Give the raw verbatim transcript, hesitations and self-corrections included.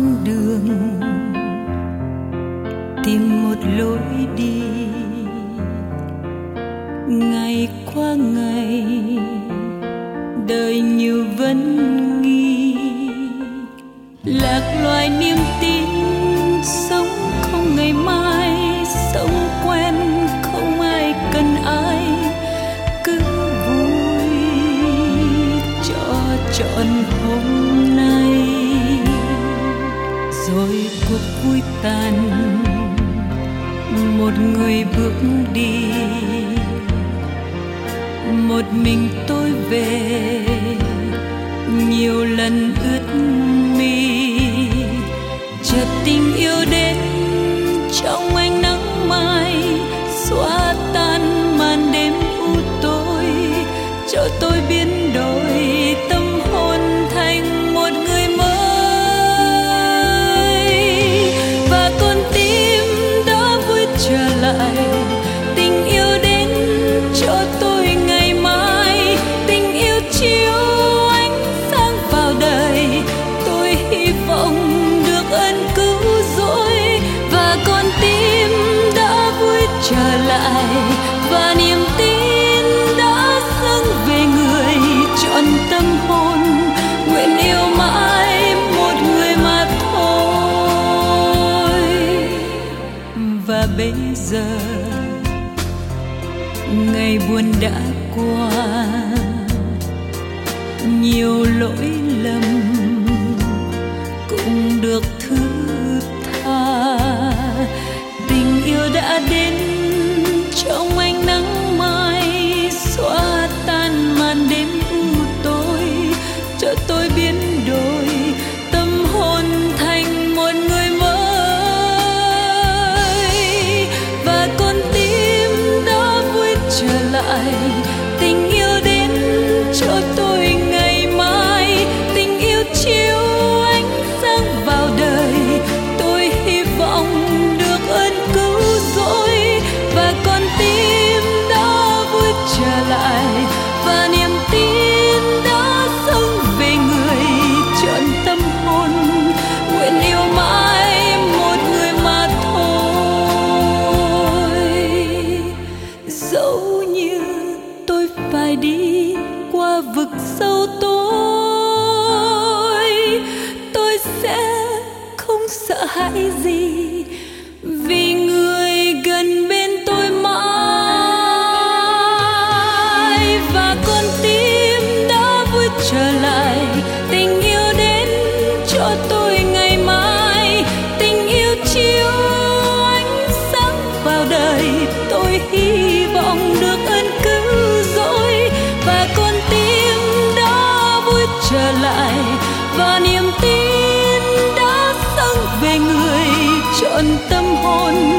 con đường tìm một lối đi. Ngày qua ngày đời như vấn nghi, lạc loài niềm tin sống không ngày mai, sống quen không ai cần ai, cứ vui cho trọn hôm nay. Rồi cuộc vui tàn, một người bước đi, một mình tôi về, nhiều lần ướt mi. Chợt tình yêu đến trong ánh nắng mai, xóa tan màn đêm u tối, cho tôi biến đổi tâm hồn thành một người mới. Và con tim đã vui trở lại, tình yêu đến cho tôi ngày mai, tình yêu chiếu ánh sáng vào đời, tôi hy vọng được ơn cứu rỗi. Và con tim đã vui trở lại, và niềm tin đã dâng về người, trọn tâm hồn nguyện yêu mãi một người mà thôi. Và bây giờ ngày buồn đã qua, nhiều lỗi lầm cũng được thứ tha. Tình yêu đã đến trong ánh nắng mai, xóa tan màn đêm u tối, cho tôi biến đổi tâm hồn thành một người mới. Và con tim đã vui trở lại, tình yêu đến cho tôi ngày mai, tình yêu chiếu ánh sáng vào đời, tôi hy vọng được ơn cứu rỗi. Và con tim đã vui trở lại, và niềm tin đã dâng về người, trọn tâm hồn nguyện yêu mãi một người mà thôi. Dẫu như tôi phải đi qua vực sâu tối, tôi sẽ không sợ hãi gì, vì người gần bên tôi mãi. Và con tim đã vui trở lại, tình yêu đến cho tôi ngày mai, tình yêu chiếu ánh sáng vào đời, tôi hy vọng được ơn cứu rỗi. Và con tim đã vui trở lại, và niềm tin đã dâng về người, trọn tâm hồn